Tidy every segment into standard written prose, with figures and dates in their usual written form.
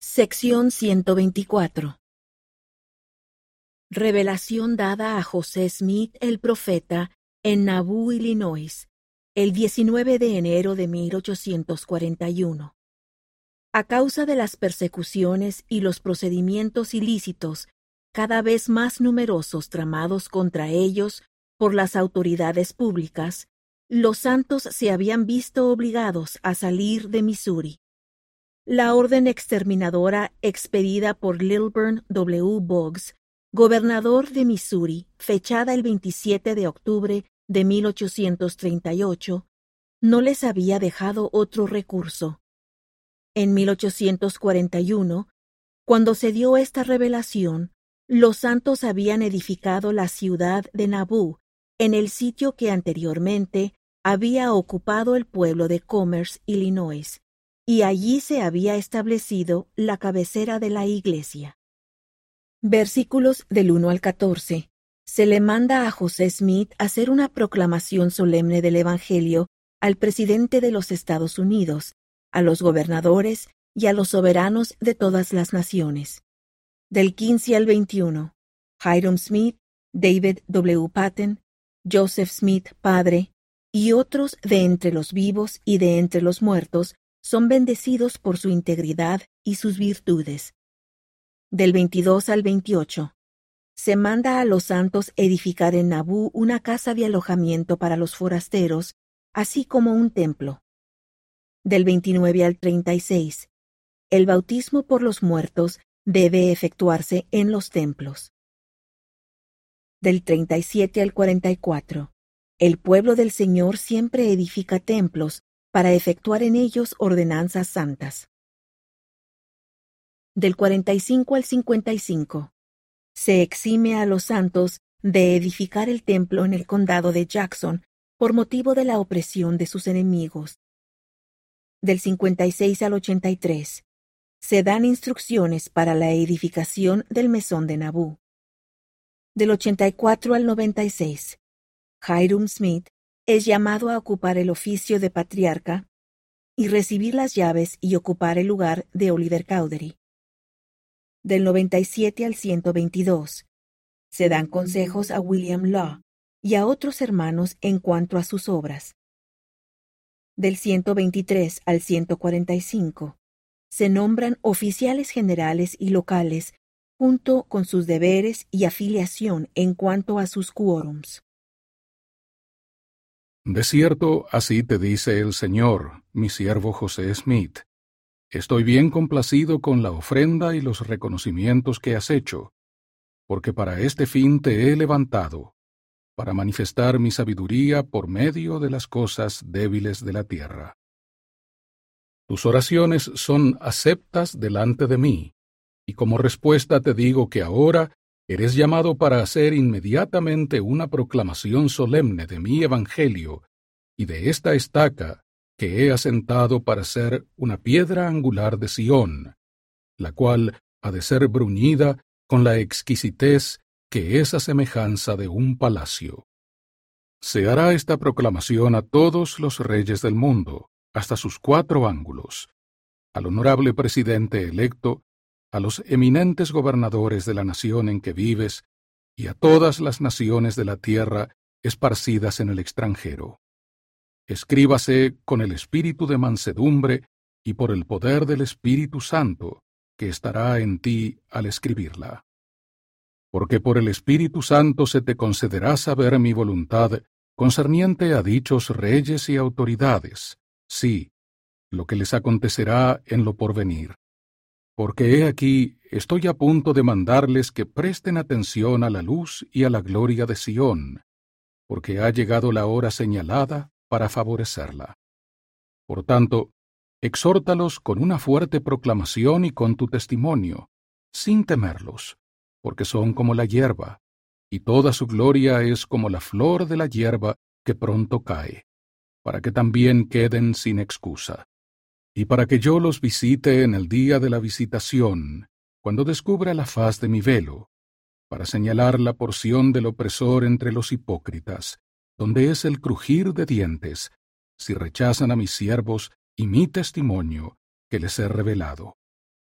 Sección 124. Revelación dada a José Smith el profeta en Nauvoo, Illinois, el 19 de enero de 1841. A causa de las persecuciones y los procedimientos ilícitos cada vez más numerosos tramados contra ellos por las autoridades públicas, los santos se habían visto obligados a salir de Missouri. La orden exterminadora expedida por Lilburn W. Boggs, gobernador de Missouri, fechada el 27 de octubre de 1838, no les había dejado otro recurso. En 1841, cuando se dio esta revelación, los santos habían edificado la ciudad de Nauvoo en el sitio que anteriormente había ocupado el pueblo de Commerce, Illinois, y allí se había establecido la cabecera de la iglesia. Versículos del 1 al 14. Se le manda a José Smith hacer una proclamación solemne del Evangelio al presidente de los Estados Unidos, a los gobernadores y a los soberanos de todas las naciones. Del 15 al 21. Hiram Smith, David W. Patten, Joseph Smith, padre, y otros de entre los vivos y de entre los muertos, son bendecidos por su integridad y sus virtudes. Del 22 al 28. Se manda a los santos edificar en Nauvoo una casa de alojamiento para los forasteros, así como un templo. Del 29 al 36. El bautismo por los muertos debe efectuarse en los templos. Del 37 al 44. El pueblo del Señor siempre edifica templos para efectuar en ellos ordenanzas santas. Del 45 al 55. Se exime a los santos de edificar el templo en el condado de Jackson por motivo de la opresión de sus enemigos. Del 56 al 83. Se dan instrucciones para la edificación del mesón de Nauvoo. Del 84 al 96. Hiram Smith es llamado a ocupar el oficio de patriarca y recibir las llaves y ocupar el lugar de Oliver Cowdery. Del 97 al 122. Se dan consejos a William Law y a otros hermanos en cuanto a sus obras. Del 123 al 145. Se nombran oficiales generales y locales junto con sus deberes y afiliación en cuanto a sus quórums. De cierto, así te dice el Señor, mi siervo José Smith. Estoy bien complacido con la ofrenda y los reconocimientos que has hecho, porque para este fin te he levantado, para manifestar mi sabiduría por medio de las cosas débiles de la tierra. Tus oraciones son aceptas delante de mí, y como respuesta te digo que ahora eres llamado para hacer inmediatamente una proclamación solemne de mi evangelio y de esta estaca que he asentado para ser una piedra angular de Sión, la cual ha de ser bruñida con la exquisitez que es a semejanza de un palacio. Se hará esta proclamación a todos los reyes del mundo, hasta sus 4 ángulos, al honorable presidente electo, a los eminentes gobernadores de la nación en que vives, y a todas las naciones de la tierra esparcidas en el extranjero. Escríbase con el espíritu de mansedumbre y por el poder del Espíritu Santo, que estará en ti al escribirla. Porque por el Espíritu Santo se te concederá saber mi voluntad concerniente a dichos reyes y autoridades, sí, lo que les acontecerá en lo porvenir. Porque he aquí, estoy a punto de mandarles que presten atención a la luz y a la gloria de Sión, porque ha llegado la hora señalada para favorecerla. Por tanto, exhórtalos con una fuerte proclamación y con tu testimonio, sin temerlos, porque son como la hierba, y toda su gloria es como la flor de la hierba que pronto cae, para que también queden sin excusa. Y para que yo los visite en el día de la visitación, cuando descubra la faz de mi velo, para señalar la porción del opresor entre los hipócritas, donde es el crujir de dientes, si rechazan a mis siervos y mi testimonio que les he revelado.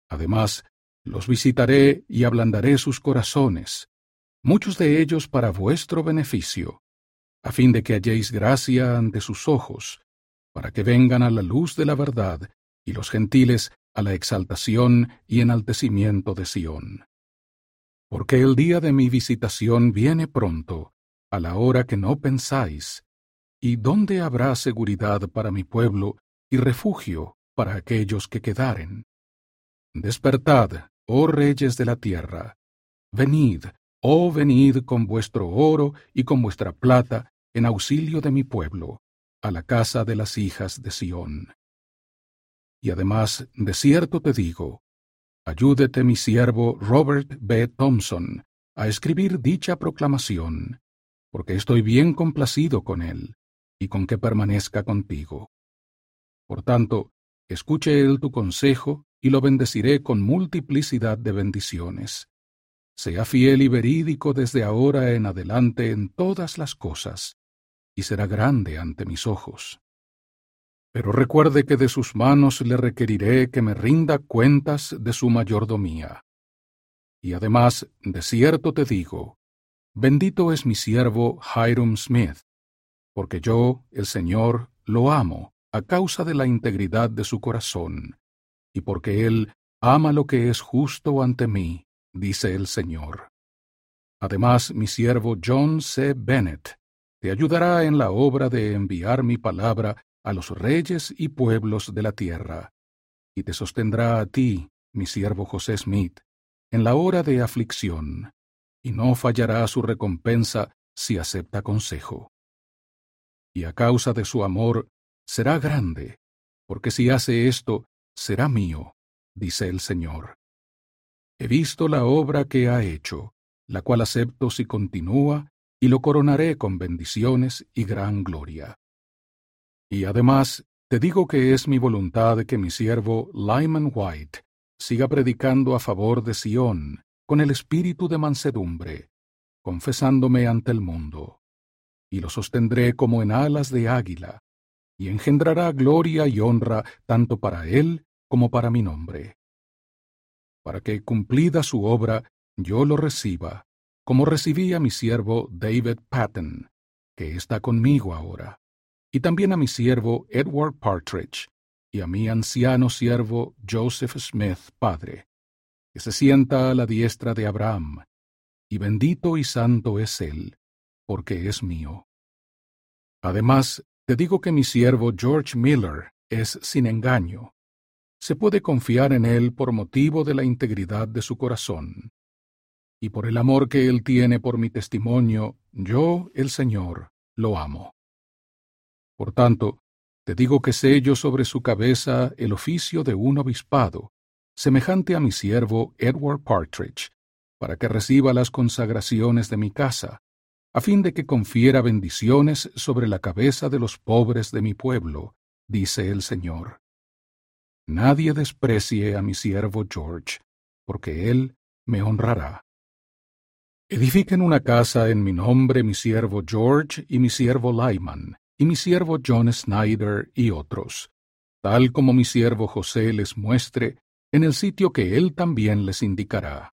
Además, los visitaré y ablandaré sus corazones, muchos de ellos para vuestro beneficio, a fin de que halléis gracia ante sus ojos, para que vengan a la luz de la verdad, y los gentiles a la exaltación y enaltecimiento de Sión. Porque el día de mi visitación viene pronto, a la hora que no pensáis, ¿y dónde habrá seguridad para mi pueblo y refugio para aquellos que quedaren? Despertad, oh reyes de la tierra, venid, oh venid con vuestro oro y con vuestra plata en auxilio de mi pueblo, a la casa de las hijas de Sión. Y además, de cierto te digo, ayúdete mi siervo Robert B. Thompson a escribir dicha proclamación, porque estoy bien complacido con él, y con que permanezca contigo. Por tanto, escuche él tu consejo, y lo bendeciré con multiplicidad de bendiciones. Sea fiel y verídico desde ahora en adelante en todas las cosas, y será grande ante mis ojos. Pero recuerde que de sus manos le requeriré que me rinda cuentas de su mayordomía. Y además, de cierto te digo, bendito es mi siervo Hiram Smith, porque yo, el Señor, lo amo a causa de la integridad de su corazón, y porque él ama lo que es justo ante mí, dice el Señor. Además, mi siervo John C. Bennett te ayudará en la obra de enviar mi palabra a los reyes y pueblos de la tierra, y te sostendrá a ti, mi siervo José Smith, en la hora de aflicción, y no fallará su recompensa si acepta consejo. Y a causa de su amor será grande, porque si hace esto, será mío, dice el Señor. He visto la obra que ha hecho, la cual acepto si continúa, y lo coronaré con bendiciones y gran gloria. Y además, te digo que es mi voluntad que mi siervo Lyman White siga predicando a favor de Sión, con el espíritu de mansedumbre, confesándome ante el mundo. Y lo sostendré como en alas de águila, y engendrará gloria y honra tanto para él como para mi nombre. Para que, cumplida su obra, yo lo reciba, como recibí a mi siervo David Patton, que está conmigo ahora, y también a mi siervo Edward Partridge, y a mi anciano siervo Joseph Smith, padre, que se sienta a la diestra de Abraham, y bendito y santo es él, porque es mío. Además, te digo que mi siervo George Miller es sin engaño. Se puede confiar en él por motivo de la integridad de su corazón. Y por el amor que él tiene por mi testimonio, yo, el Señor, lo amo. Por tanto, te digo que sello sobre su cabeza el oficio de un obispado, semejante a mi siervo Edward Partridge, para que reciba las consagraciones de mi casa, a fin de que confiera bendiciones sobre la cabeza de los pobres de mi pueblo, dice el Señor. Nadie desprecie a mi siervo George, porque él me honrará. Edifiquen una casa en mi nombre mi siervo George y mi siervo Lyman, y mi siervo John Snyder y otros, tal como mi siervo José les muestre, en el sitio que él también les indicará.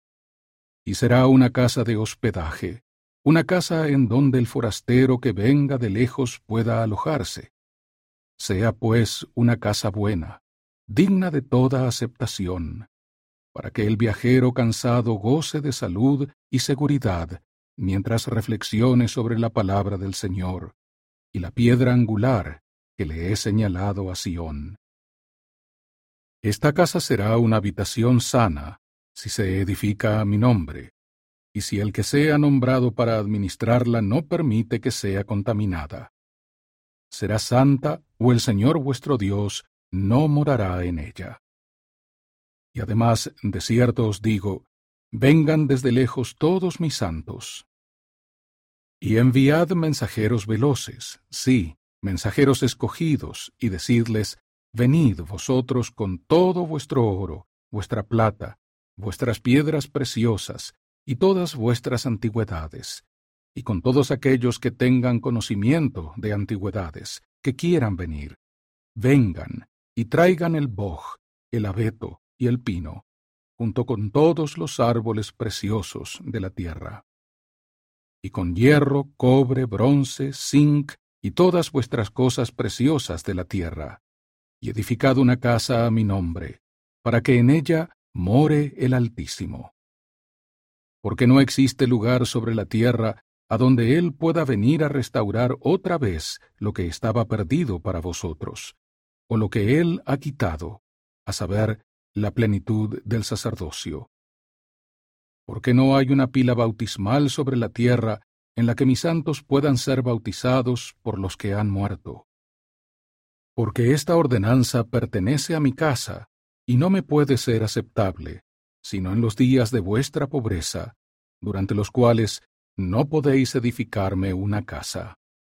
Y será una casa de hospedaje, una casa en donde el forastero que venga de lejos pueda alojarse. Sea pues una casa buena, digna de toda aceptación, para que el viajero cansado goce de salud y seguridad mientras reflexione sobre la palabra del Señor y la piedra angular que le he señalado a Sión. Esta casa será una habitación sana si se edifica a mi nombre, y si el que sea nombrado para administrarla no permite que sea contaminada. Será santa, o el Señor vuestro Dios no morará en ella. Y además, de cierto os digo, vengan desde lejos todos mis santos. Y enviad mensajeros veloces, sí, mensajeros escogidos, y decidles, venid vosotros con todo vuestro oro, vuestra plata, vuestras piedras preciosas, y todas vuestras antigüedades, y con todos aquellos que tengan conocimiento de antigüedades, que quieran venir, vengan, y traigan el boj, el abeto, y el pino, junto con todos los árboles preciosos de la tierra. Y con hierro, cobre, bronce, zinc y todas vuestras cosas preciosas de la tierra, y edificad una casa a mi nombre, para que en ella more el Altísimo. Porque no existe lugar sobre la tierra a donde Él pueda venir a restaurar otra vez lo que estaba perdido para vosotros, o lo que Él ha quitado, a saber, la plenitud del sacerdocio. Porque no hay una pila bautismal sobre la tierra en la que mis santos puedan ser bautizados por los que han muerto. Porque esta ordenanza pertenece a mi casa, y no me puede ser aceptable, sino en los días de vuestra pobreza, durante los cuales no podéis edificarme una casa.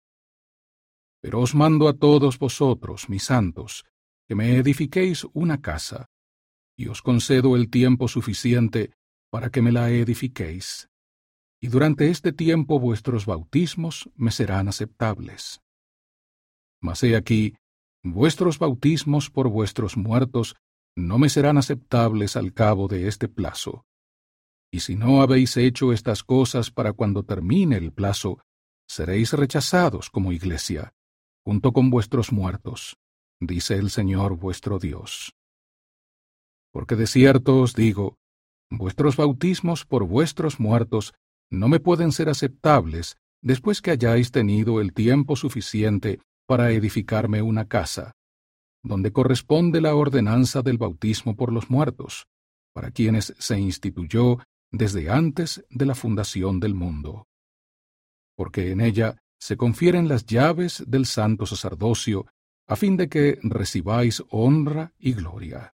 Pero os mando a todos vosotros, mis santos, que me edifiquéis una casa, y os concedo el tiempo suficiente para que me la edifiquéis. Y durante este tiempo vuestros bautismos me serán aceptables. Mas he aquí, vuestros bautismos por vuestros muertos no me serán aceptables al cabo de este plazo. Y si no habéis hecho estas cosas para cuando termine el plazo, seréis rechazados como iglesia, junto con vuestros muertos, dice el Señor vuestro Dios. Porque de cierto os digo, vuestros bautismos por vuestros muertos no me pueden ser aceptables después que hayáis tenido el tiempo suficiente para edificarme una casa, donde corresponde la ordenanza del bautismo por los muertos, para quienes se instituyó desde antes de la fundación del mundo. Porque en ella se confieren las llaves del santo sacerdocio, a fin de que recibáis honra y gloria.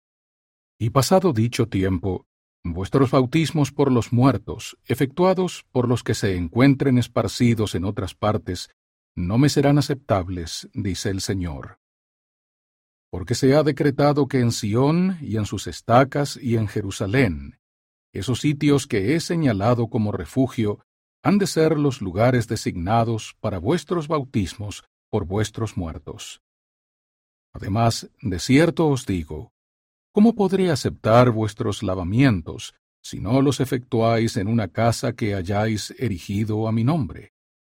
Y pasado dicho tiempo, vuestros bautismos por los muertos, efectuados por los que se encuentren esparcidos en otras partes, no me serán aceptables, dice el Señor. Porque se ha decretado que en Sión y en sus estacas y en Jerusalén, esos sitios que he señalado como refugio, han de ser los lugares designados para vuestros bautismos por vuestros muertos. Además, de cierto os digo, ¿cómo podré aceptar vuestros lavamientos si no los efectuáis en una casa que hayáis erigido a mi nombre?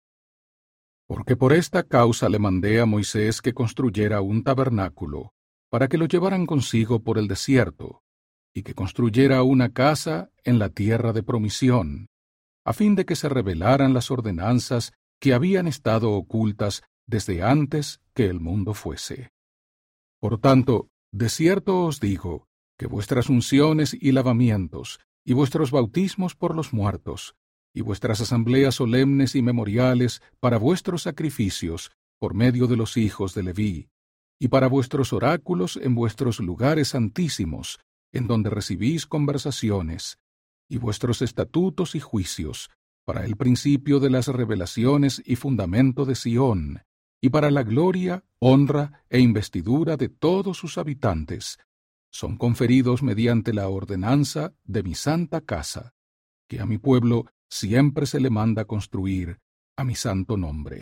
Porque por esta causa le mandé a Moisés que construyera un tabernáculo, para que lo llevaran consigo por el desierto, y que construyera una casa en la tierra de promisión, a fin de que se revelaran las ordenanzas que habían estado ocultas desde antes que el mundo fuese. Por tanto, de cierto os digo, que vuestras unciones y lavamientos, y vuestros bautismos por los muertos, y vuestras asambleas solemnes y memoriales para vuestros sacrificios, por medio de los hijos de Leví, y para vuestros oráculos en vuestros lugares santísimos, en donde recibís conversaciones, y vuestros estatutos y juicios, para el principio de las revelaciones y fundamento de Sión, y para la gloria, honra e investidura de todos sus habitantes, son conferidos mediante la ordenanza de mi santa casa, que a mi pueblo siempre se le manda construir a mi santo nombre.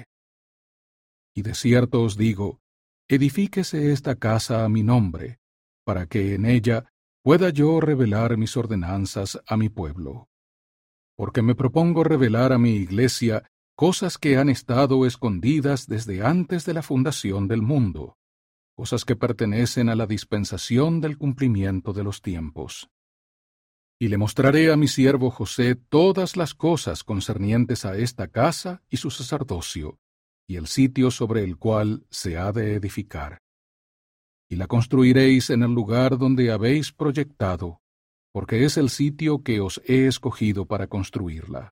Y de cierto os digo, edifíquese esta casa a mi nombre, para que en ella pueda yo revelar mis ordenanzas a mi pueblo. Porque me propongo revelar a mi iglesia cosas que han estado escondidas desde antes de la fundación del mundo, cosas que pertenecen a la dispensación del cumplimiento de los tiempos. Y le mostraré a mi siervo José todas las cosas concernientes a esta casa y su sacerdocio, y el sitio sobre el cual se ha de edificar. Y la construiréis en el lugar donde habéis proyectado, porque es el sitio que os he escogido para construirla.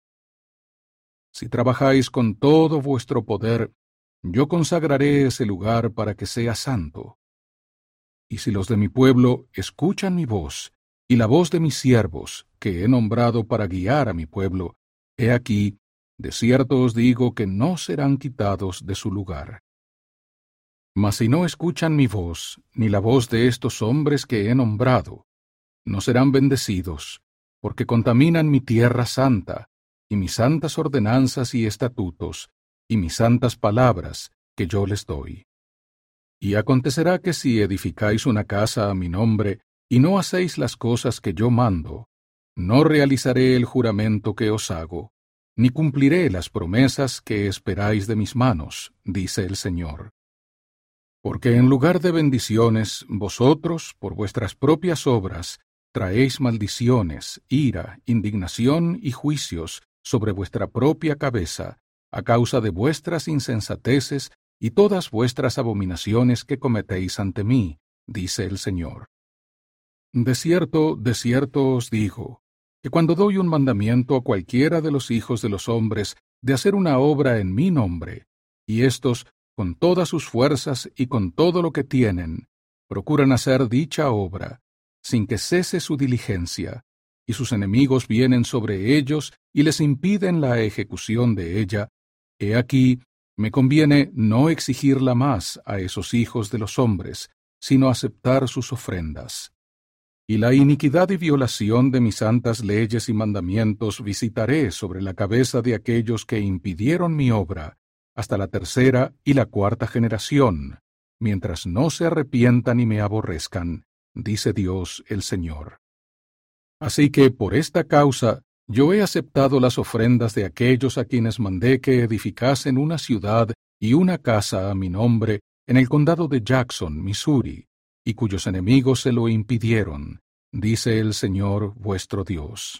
Si trabajáis con todo vuestro poder, yo consagraré ese lugar para que sea santo. Y si los de mi pueblo escuchan mi voz, y la voz de mis siervos, que he nombrado para guiar a mi pueblo, he aquí, de cierto os digo que no serán quitados de su lugar. Mas si no escuchan mi voz, ni la voz de estos hombres que he nombrado, no serán bendecidos, porque contaminan mi tierra santa, y mis santas ordenanzas y estatutos, y mis santas palabras que yo les doy. Y acontecerá que si edificáis una casa a mi nombre, y no hacéis las cosas que yo mando, no realizaré el juramento que os hago, ni cumpliré las promesas que esperáis de mis manos, dice el Señor. Porque en lugar de bendiciones, vosotros, por vuestras propias obras, traéis maldiciones, ira, indignación y juicios sobre vuestra propia cabeza, a causa de vuestras insensateces y todas vuestras abominaciones que cometéis ante mí, dice el Señor. De cierto os digo, que cuando doy un mandamiento a cualquiera de los hijos de los hombres de hacer una obra en mi nombre, y éstos, con todas sus fuerzas y con todo lo que tienen, procuran hacer dicha obra, sin que cese su diligencia, y sus enemigos vienen sobre ellos y les impiden la ejecución de ella, he aquí, me conviene no exigirla más a esos hijos de los hombres, sino aceptar sus ofrendas. Y la iniquidad y violación de mis santas leyes y mandamientos visitaré sobre la cabeza de aquellos que impidieron mi obra, hasta la tercera y la cuarta generación, mientras no se arrepientan y me aborrezcan, dice Dios el Señor. Así que por esta causa yo he aceptado las ofrendas de aquellos a quienes mandé que edificasen una ciudad y una casa a mi nombre en el condado de Jackson, Missouri, y cuyos enemigos se lo impidieron, dice el Señor vuestro Dios.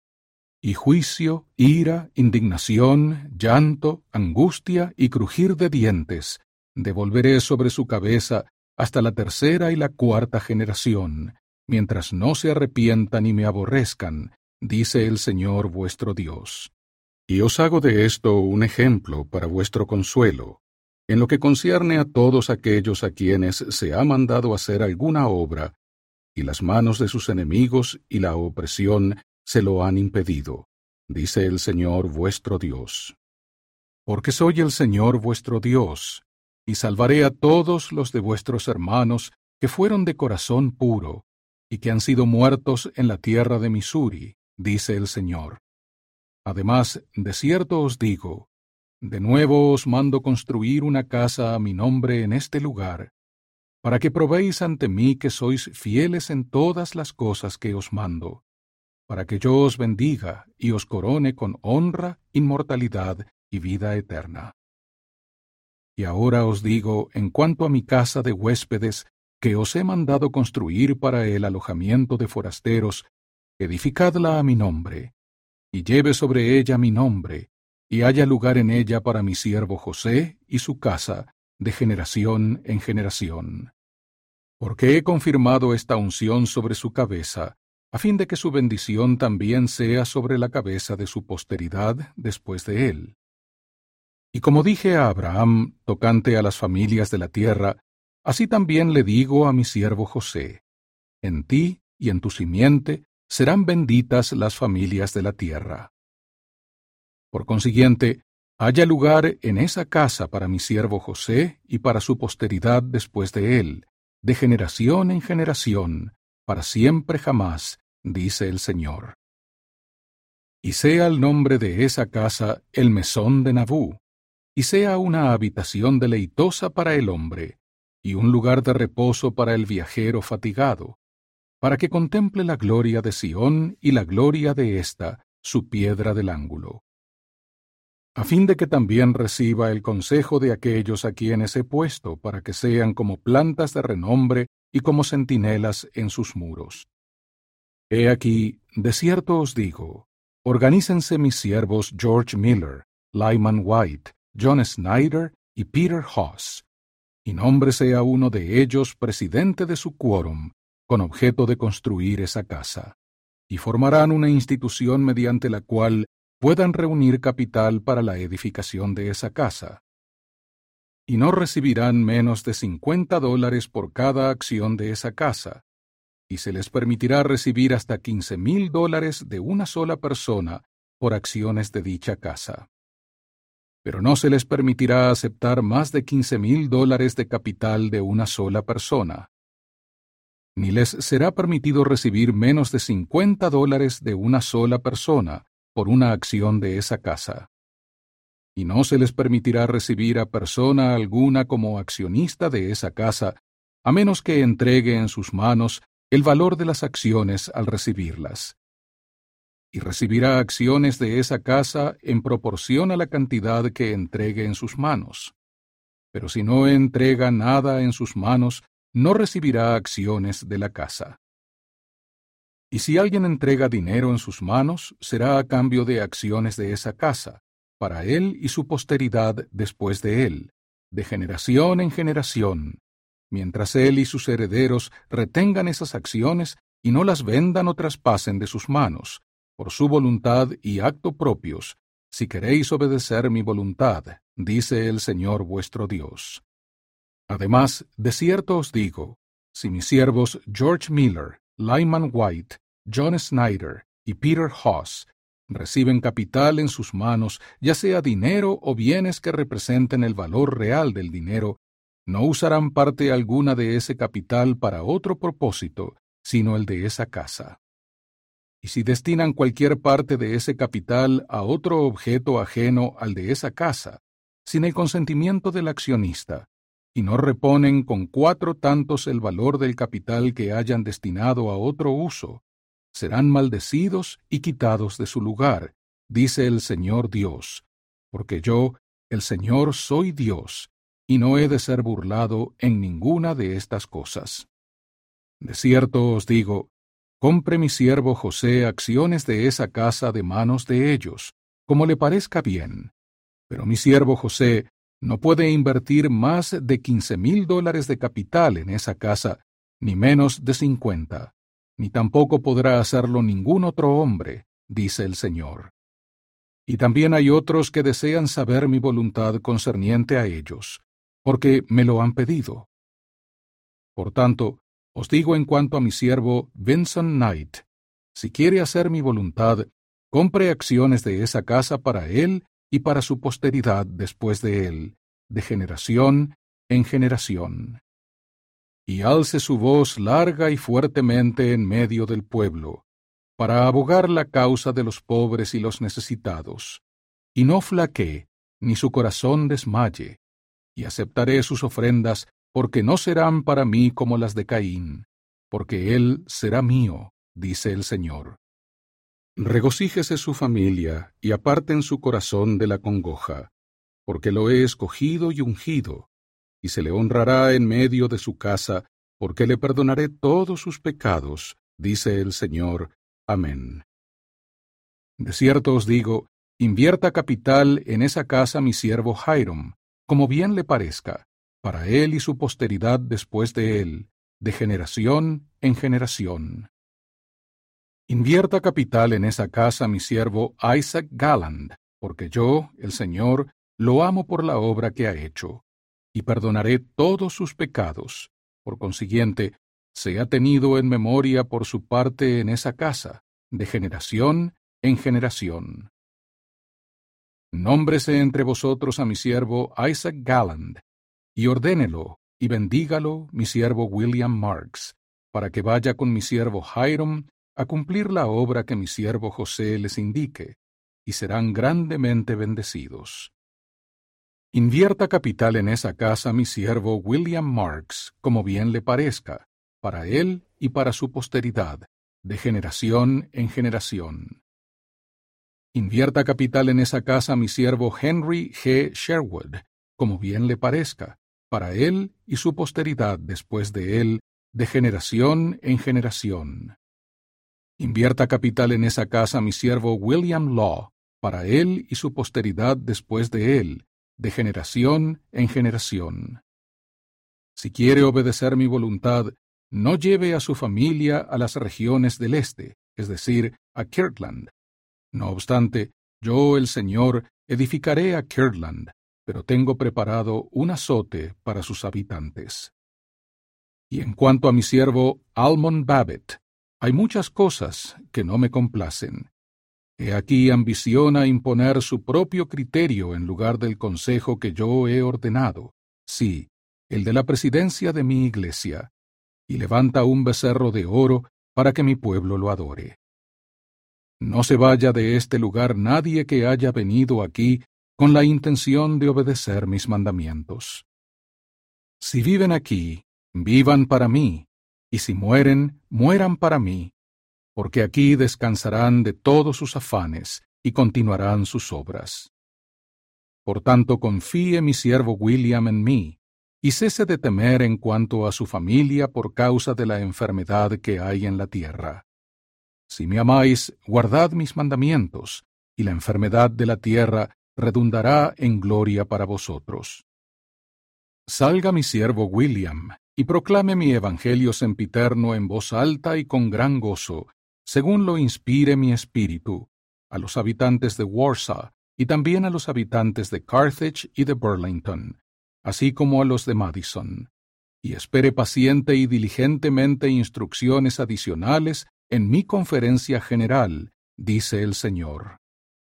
Y juicio, ira, indignación, llanto, angustia y crujir de dientes devolveré sobre su cabeza hasta la tercera y la cuarta generación, mientras no se arrepientan y me aborrezcan, dice el Señor vuestro Dios. Y os hago de esto un ejemplo para vuestro consuelo, en lo que concierne a todos aquellos a quienes se ha mandado hacer alguna obra, y las manos de sus enemigos y la opresión se lo han impedido, dice el Señor vuestro Dios. Porque soy el Señor vuestro Dios, y salvaré a todos los de vuestros hermanos que fueron de corazón puro, y que han sido muertos en la tierra de Missouri, dice el Señor. Además, de cierto os digo, de nuevo os mando construir una casa a mi nombre en este lugar, para que probéis ante mí que sois fieles en todas las cosas que os mando, para que yo os bendiga y os corone con honra, inmortalidad y vida eterna. Y ahora os digo, en cuanto a mi casa de huéspedes, que os he mandado construir para el alojamiento de forasteros, edificadla a mi nombre, y lleve sobre ella mi nombre, y haya lugar en ella para mi siervo José y su casa, de generación en generación. Porque he confirmado esta unción sobre su cabeza, a fin de que su bendición también sea sobre la cabeza de su posteridad después de él. Y como dije a Abraham, tocante a las familias de la tierra, así también le digo a mi siervo José, en ti y en tu simiente serán benditas las familias de la tierra. Por consiguiente, haya lugar en esa casa para mi siervo José y para su posteridad después de él, de generación en generación, para siempre jamás, dice el Señor. Y sea el nombre de esa casa el mesón de Nabú, y sea una habitación deleitosa para el hombre, y un lugar de reposo para el viajero fatigado, para que contemple la gloria de Sión y la gloria de ésta, su piedra del ángulo. A fin de que también reciba el consejo de aquellos a quienes he puesto, para que sean como plantas de renombre y como centinelas en sus muros. He aquí, de cierto os digo, organícense mis siervos George Miller, Lyman White, John Snyder y Peter Haas, y nómbrese a uno de ellos presidente de su quórum, con objeto de construir esa casa, y formarán una institución mediante la cual puedan reunir capital para la edificación de esa casa. Y no recibirán menos de $50 por cada acción de esa casa, y se les permitirá recibir hasta $15,000 de una sola persona por acciones de dicha casa. Pero no se les permitirá aceptar más de $15,000 de capital de una sola persona. Ni les será permitido recibir menos de $50 de una sola persona por una acción de esa casa. Y no se les permitirá recibir a persona alguna como accionista de esa casa, a menos que entregue en sus manos el valor de las acciones al recibirlas. Y recibirá acciones de esa casa en proporción a la cantidad que entregue en sus manos. Pero si no entrega nada en sus manos, no recibirá acciones de la casa. Y si alguien entrega dinero en sus manos, será a cambio de acciones de esa casa, para él y su posteridad después de él, de generación en generación, mientras él y sus herederos retengan esas acciones y no las vendan o traspasen de sus manos, por su voluntad y acto propios, si queréis obedecer mi voluntad, dice el Señor vuestro Dios. Además, de cierto os digo, si mis siervos George Miller, Lyman White, John Snyder y Peter Haas reciben capital en sus manos, ya sea dinero o bienes que representen el valor real del dinero, no usarán parte alguna de ese capital para otro propósito, sino el de esa casa. Y si destinan cualquier parte de ese capital a otro objeto ajeno al de esa casa, sin el consentimiento del accionista, y no reponen con 4 tantos el valor del capital que hayan destinado a otro uso, serán maldecidos y quitados de su lugar, dice el Señor Dios, porque yo, el Señor, soy Dios, y no he de ser burlado en ninguna de estas cosas. De cierto os digo, compre mi siervo José acciones de esa casa de manos de ellos, como le parezca bien. Pero mi siervo José no puede invertir más de $15,000 de capital en esa casa, ni menos de 50, ni tampoco podrá hacerlo ningún otro hombre, dice el Señor. Y también hay otros que desean saber mi voluntad concerniente a ellos, porque me lo han pedido. Por tanto, os digo en cuanto a mi siervo Vinson Knight, si quiere hacer mi voluntad, compre acciones de esa casa para él y para su posteridad después de él, de generación en generación. Y alce su voz larga y fuertemente en medio del pueblo, para abogar la causa de los pobres y los necesitados, y no flaquee, ni su corazón desmaye, y aceptaré sus ofrendas, porque no serán para mí como las de Caín, porque él será mío, dice el Señor. Regocíjese su familia, y aparten su corazón de la congoja, porque lo he escogido y ungido, y se le honrará en medio de su casa, porque le perdonaré todos sus pecados, dice el Señor. Amén. De cierto os digo, invierta capital en esa casa mi siervo Hiram, como bien le parezca, para él y su posteridad después de él, de generación en generación. Invierta capital en esa casa mi siervo Isaac Galland, porque yo, el Señor, lo amo por la obra que ha hecho, y perdonaré todos sus pecados. Por consiguiente, sea tenido en memoria por su parte en esa casa, de generación en generación. Nómbrese entre vosotros a mi siervo Isaac Galland, y ordénelo, y bendígalo mi siervo William Marks, para que vaya con mi siervo Hiram a cumplir la obra que mi siervo José les indique, y serán grandemente bendecidos. Invierta capital en esa casa mi siervo William Marks, como bien le parezca, para él y para su posteridad, de generación en generación. Invierta capital en esa casa mi siervo Henry G. Sherwood, como bien le parezca, para él y su posteridad después de él, de generación en generación. Invierta capital en esa casa mi siervo William Law, para él y su posteridad después de él, de generación en generación. Si quiere obedecer mi voluntad, no lleve a su familia a las regiones del este, es decir, a Kirtland. No obstante, yo, el Señor, edificaré a Kirtland, pero tengo preparado un azote para sus habitantes. Y en cuanto a mi siervo Almon Babbitt, hay muchas cosas que no me complacen. He aquí ambiciona imponer su propio criterio en lugar del consejo que yo he ordenado, sí, el de la presidencia de mi iglesia, y levanta un becerro de oro para que mi pueblo lo adore. No se vaya de este lugar nadie que haya venido aquí con la intención de obedecer mis mandamientos. Si viven aquí, vivan para mí, y si mueren, mueran para mí, porque aquí descansarán de todos sus afanes y continuarán sus obras. Por tanto, confíe mi siervo William en mí, y cese de temer en cuanto a su familia por causa de la enfermedad que hay en la tierra. Si me amáis, guardad mis mandamientos, y la enfermedad de la tierra redundará en gloria para vosotros. Salga mi siervo William, y proclame mi evangelio sempiterno en voz alta y con gran gozo, según lo inspire mi espíritu, a los habitantes de Warsaw, y también a los habitantes de Carthage y de Burlington, así como a los de Madison, y espere paciente y diligentemente instrucciones adicionales en mi conferencia general, dice el Señor.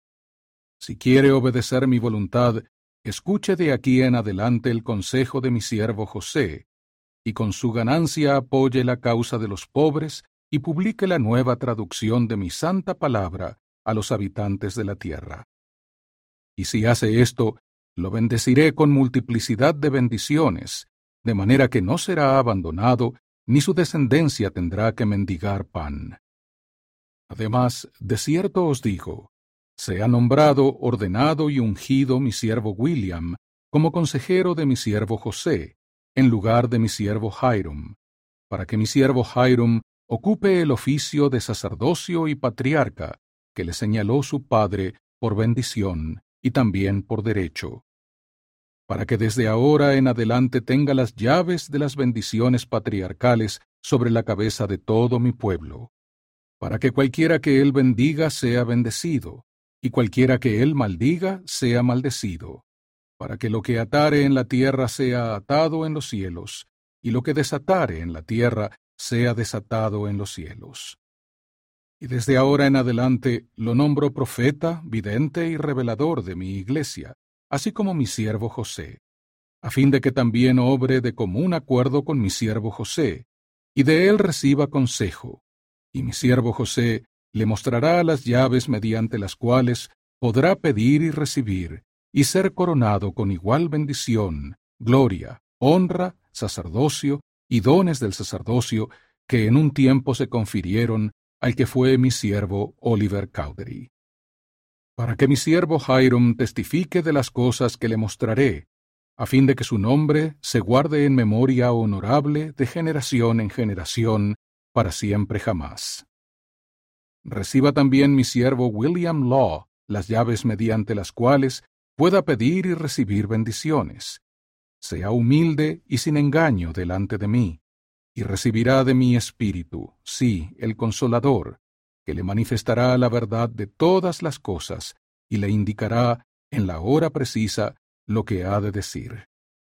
Si quiere obedecer mi voluntad, escuche de aquí en adelante el consejo de mi siervo José, y con su ganancia apoye la causa de los pobres y publique la nueva traducción de mi santa palabra a los habitantes de la tierra. Y si hace esto, lo bendeciré con multiplicidad de bendiciones, de manera que no será abandonado, ni su descendencia tendrá que mendigar pan. Además, de cierto os digo, se ha nombrado, ordenado y ungido mi siervo William como consejero de mi siervo José, en lugar de mi siervo Hiram, para que mi siervo Hiram ocupe el oficio de sacerdocio y patriarca que le señaló su padre por bendición y también por derecho, para que desde ahora en adelante tenga las llaves de las bendiciones patriarcales sobre la cabeza de todo mi pueblo, para que cualquiera que él bendiga sea bendecido, y cualquiera que él maldiga sea maldecido, para que lo que atare en la tierra sea atado en los cielos, y lo que desatare en la tierra sea desatado en los cielos. Y desde ahora en adelante lo nombro profeta, vidente y revelador de mi iglesia, así como mi siervo José, a fin de que también obre de común acuerdo con mi siervo José, y de él reciba consejo, y mi siervo José le mostrará las llaves mediante las cuales podrá pedir y recibir, y ser coronado con igual bendición, gloria, honra, sacerdocio y dones del sacerdocio que en un tiempo se confirieron al que fue mi siervo Oliver Cowdery. Para que mi siervo Hiram testifique de las cosas que le mostraré, a fin de que su nombre se guarde en memoria honorable de generación en generación, para siempre jamás. Reciba también mi siervo William Law las llaves mediante las cuales pueda pedir y recibir bendiciones. Sea humilde y sin engaño delante de mí, y recibirá de mi espíritu, sí, el Consolador, que le manifestará la verdad de todas las cosas y le indicará en la hora precisa lo que ha de decir.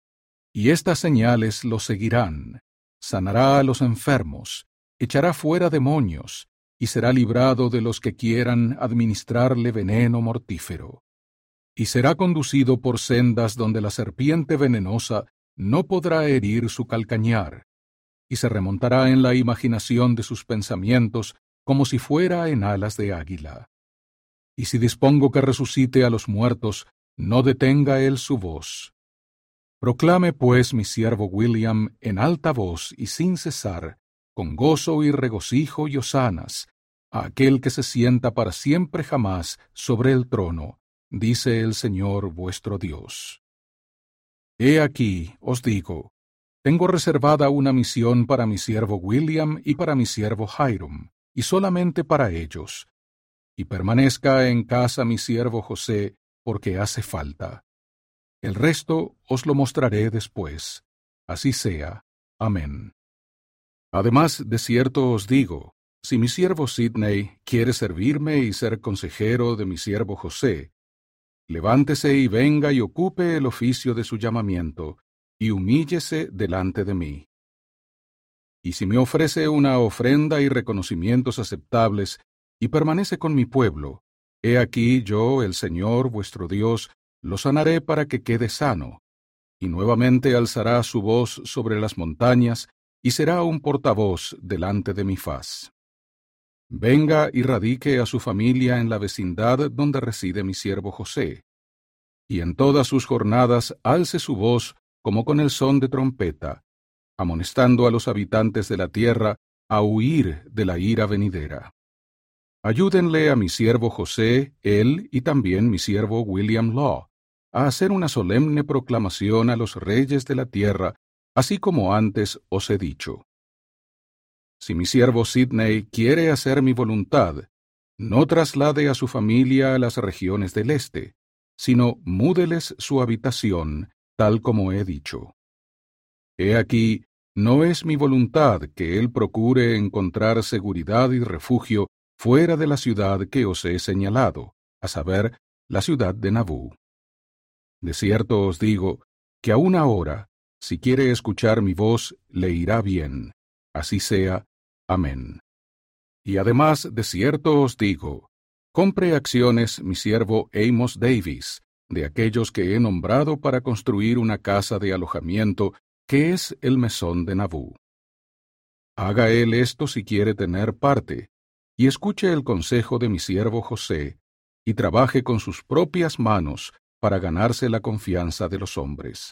Y estas señales lo seguirán: sanará a los enfermos, echará fuera demonios, y será librado de los que quieran administrarle veneno mortífero. Y será conducido por sendas donde la serpiente venenosa no podrá herir su calcañar, y se remontará en la imaginación de sus pensamientos como si fuera en alas de águila. Y si dispongo que resucite a los muertos, no detenga él su voz. Proclame pues mi siervo William en alta voz y sin cesar, con gozo y regocijo y hosanas, a aquel que se sienta para siempre jamás sobre el trono, dice el Señor vuestro Dios. He aquí, os digo, tengo reservada una misión para mi siervo William y para mi siervo Hiram, y solamente para ellos. Y permanezca en casa mi siervo José, porque hace falta. El resto os lo mostraré después. Así sea. Amén. Además, de cierto os digo, si mi siervo Sidney quiere servirme y ser consejero de mi siervo José, levántese y venga y ocupe el oficio de su llamamiento, y humíllese delante de mí. Y si me ofrece una ofrenda y reconocimientos aceptables, y permanece con mi pueblo, he aquí yo, el Señor vuestro Dios, lo sanaré para que quede sano, y nuevamente alzará su voz sobre las montañas, y será un portavoz delante de mi faz. Venga y radique a su familia en la vecindad donde reside mi siervo José, y en todas sus jornadas alce su voz como con el son de trompeta, amonestando a los habitantes de la tierra a huir de la ira venidera. Ayúdenle a mi siervo José, él y también mi siervo William Law, a hacer una solemne proclamación a los reyes de la tierra, así como antes os he dicho. Si mi siervo Sidney quiere hacer mi voluntad, no traslade a su familia a las regiones del este, sino múdeles su habitación, tal como he dicho. He aquí, no es mi voluntad que él procure encontrar seguridad y refugio fuera de la ciudad que os he señalado, a saber, la ciudad de Nabú. De cierto os digo, que aún ahora, si quiere escuchar mi voz, le irá bien. Así sea. Amén. Y además, de cierto os digo, compre acciones mi siervo Amos Davis, de aquellos que he nombrado para construir una casa de alojamiento, que es el mesón de Nabú. Haga él esto si quiere tener parte, y escuche el consejo de mi siervo José, y trabaje con sus propias manos para ganarse la confianza de los hombres.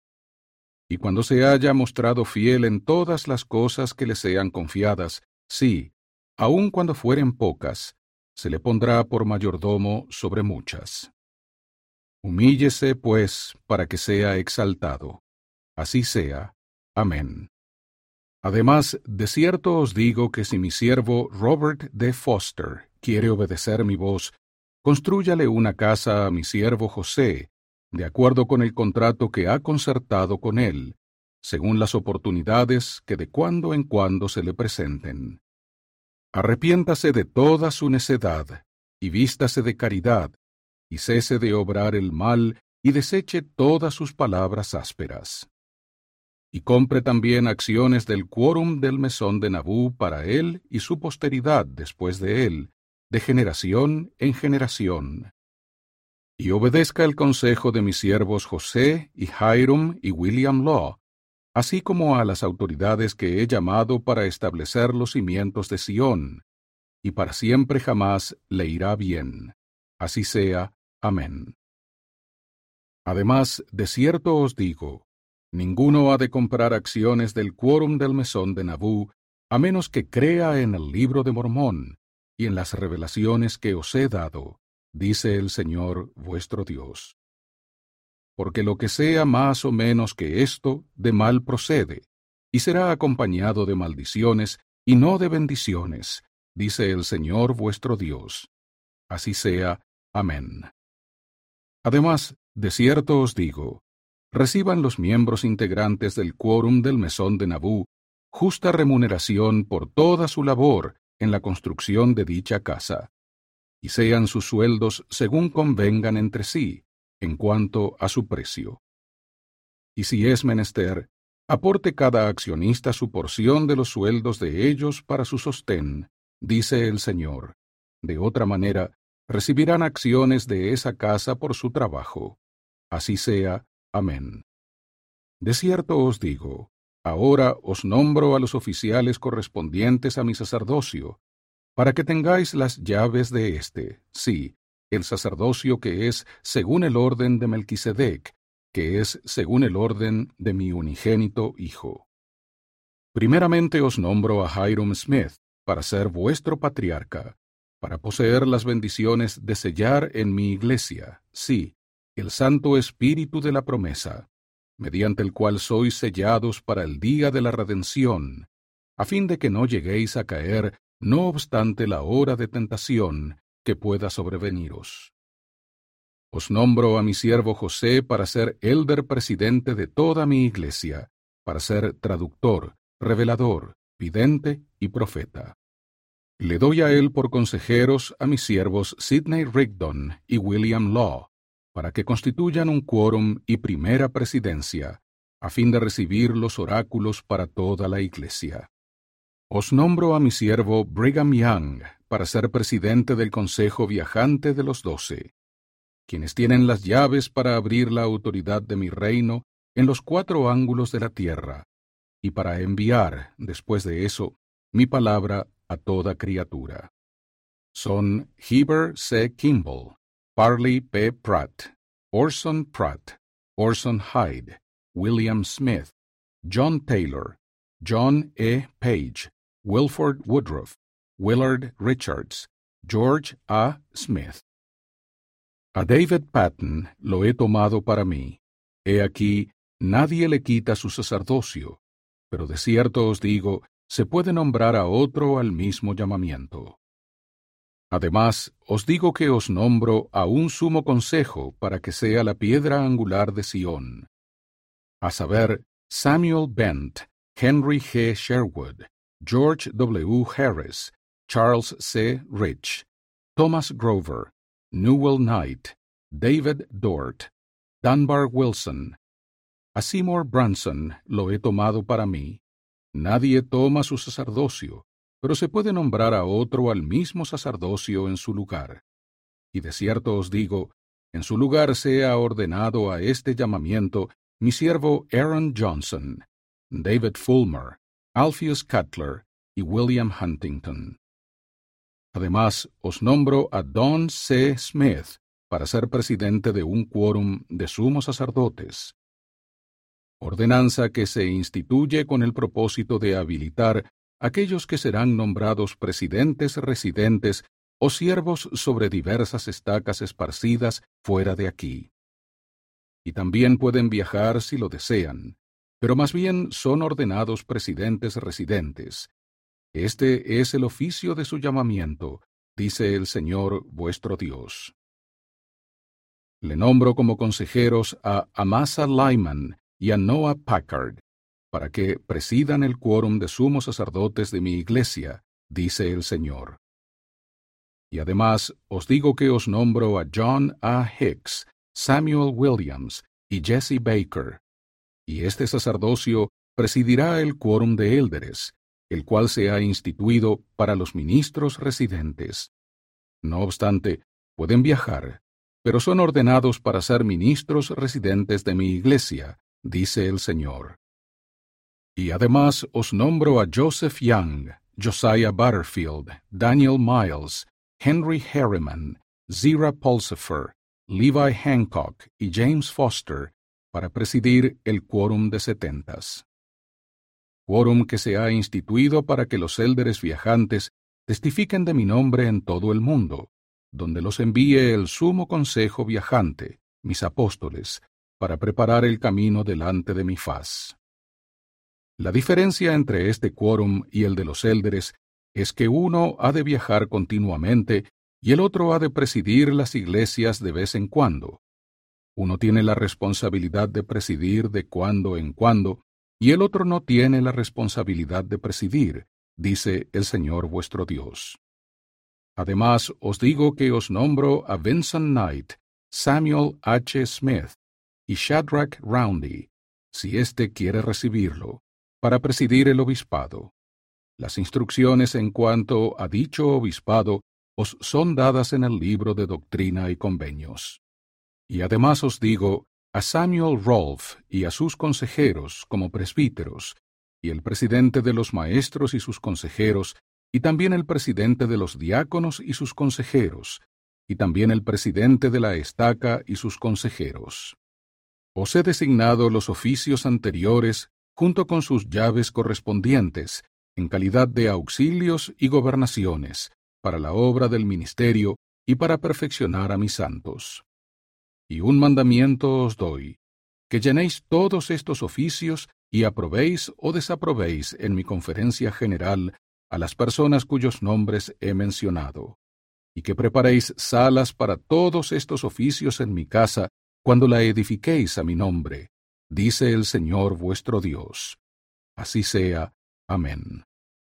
Y cuando se haya mostrado fiel en todas las cosas que le sean confiadas, sí, aun cuando fueren pocas, se le pondrá por mayordomo sobre muchas. Humíllese, pues, para que sea exaltado. Así sea. Amén. Además, de cierto os digo que si mi siervo Robert D. Foster quiere obedecer mi voz, constrúyale una casa a mi siervo José, de acuerdo con el contrato que ha concertado con él, según las oportunidades que de cuando en cuando se le presenten. Arrepiéntase de toda su necedad, y vístase de caridad, y cese de obrar el mal, y deseche todas sus palabras ásperas. Y compre también acciones del quórum del mesón de Nabú para él y su posteridad después de él, de generación en generación. Y obedezca el consejo de mis siervos José y Hiram y William Law, así como a las autoridades que he llamado para establecer los cimientos de Sión, y para siempre jamás le irá bien. Así sea. Amén. Además, de cierto os digo, ninguno ha de comprar acciones del quórum del mesón de Nabú, a menos que crea en el libro de Mormón, y en las revelaciones que os he dado, dice el Señor vuestro Dios. Porque lo que sea más o menos que esto, de mal procede, y será acompañado de maldiciones y no de bendiciones, dice el Señor vuestro Dios. Así sea. Amén. Además, de cierto os digo, reciban los miembros integrantes del quórum del mesón de Nabú justa remuneración por toda su labor en la construcción de dicha casa, y sean sus sueldos según convengan entre sí, en cuanto a su precio. Y si es menester, aporte cada accionista su porción de los sueldos de ellos para su sostén, dice el Señor. De otra manera, recibirán acciones de esa casa por su trabajo. Así sea. Amén. De cierto os digo, ahora os nombro a los oficiales correspondientes a mi sacerdocio, para que tengáis las llaves de éste, sí, el sacerdocio que es según el orden de Melquisedec, que es según el orden de mi unigénito Hijo. Primeramente os nombro a Hiram Smith, para ser vuestro patriarca, para poseer las bendiciones de sellar en mi iglesia, sí, el Santo Espíritu de la promesa, mediante el cual sois sellados para el día de la redención, a fin de que no lleguéis a caer, no obstante la hora de tentación que pueda sobreveniros. Os nombro a mi siervo José para ser elder presidente de toda mi iglesia, para ser traductor, revelador, vidente y profeta. Le doy a él por consejeros a mis siervos Sidney Rigdon y William Law, para que constituyan un quórum y primera presidencia, a fin de recibir los oráculos para toda la iglesia. Os nombro a mi siervo Brigham Young para ser presidente del consejo viajante de los 12, quienes tienen las llaves para abrir la autoridad de mi reino en los 4 ángulos de la tierra, y para enviar, después de eso, mi palabra a toda criatura. Son Heber C. Kimball, Parley P. Pratt, Orson Pratt, Orson Hyde, William Smith, John Taylor, John E. Page, Wilford Woodruff, Willard Richards, George A. Smith. A David Patton lo he tomado para mí. He aquí, nadie le quita su sacerdocio, pero de cierto os digo, se puede nombrar a otro al mismo llamamiento. Además, os digo que os nombro a un sumo consejo para que sea la piedra angular de Sión, a saber, Samuel Bent, Henry G. Sherwood, George W. Harris, Charles C. Rich, Thomas Grover, Newell Knight, David Dort, Dunbar Wilson. A Seymour Branson lo he tomado para mí. Nadie toma su sacerdocio, pero se puede nombrar a otro al mismo sacerdocio en su lugar. Y de cierto os digo, en su lugar sea ordenado a este llamamiento mi siervo Aaron Johnson, David Fulmer, Alpheus Cutler y William Huntington. Además, os nombro a Don C. Smith para ser presidente de un quórum de sumos sacerdotes. Ordenanza que se instituye con el propósito de habilitar aquellos que serán nombrados presidentes residentes o siervos sobre diversas estacas esparcidas fuera de aquí. Y también pueden viajar si lo desean, pero más bien son ordenados presidentes residentes. Este es el oficio de su llamamiento, dice el Señor vuestro Dios. Le nombro como consejeros a Amasa Lyman y a Noah Packard, para que presidan el quórum de sumos sacerdotes de mi iglesia, dice el Señor. Y además os digo que os nombro a John A. Hicks, Samuel Williams y Jesse Baker, y este sacerdocio presidirá el quórum de élderes, el cual se ha instituido para los ministros residentes. No obstante, pueden viajar, pero son ordenados para ser ministros residentes de mi iglesia, dice el Señor. Y además os nombro a Joseph Young, Josiah Butterfield, Daniel Miles, Henry Harriman, Zira Pulsifer, Levi Hancock y James Foster para presidir el quórum de 70. Quórum que se ha instituido para que los élderes viajantes testifiquen de mi nombre en todo el mundo, donde los envíe el sumo consejo viajante, mis apóstoles, para preparar el camino delante de mi faz. La diferencia entre este quórum y el de los élderes es que uno ha de viajar continuamente y el otro ha de presidir las iglesias de vez en cuando. Uno tiene la responsabilidad de presidir de cuando en cuando, y el otro no tiene la responsabilidad de presidir, dice el Señor vuestro Dios. Además, os digo que os nombro a Vincent Knight, Samuel H. Smith y Shadrach Roundy, si éste quiere recibirlo, para presidir el obispado. Las instrucciones en cuanto a dicho obispado os son dadas en el libro de Doctrina y Convenios. Y además os digo a Samuel Rolfe y a sus consejeros como presbíteros, y el presidente de los maestros y sus consejeros, y también el presidente de los diáconos y sus consejeros, y también el presidente de la estaca y sus consejeros. Os he designado los oficios anteriores junto con sus llaves correspondientes, en calidad de auxilios y gobernaciones, para la obra del ministerio y para perfeccionar a mis santos. Y un mandamiento os doy, que llenéis todos estos oficios y aprobéis o desaprobéis en mi conferencia general a las personas cuyos nombres he mencionado, y que preparéis salas para todos estos oficios en mi casa cuando la edifiquéis a mi nombre, dice el Señor vuestro Dios. Así sea. Amén.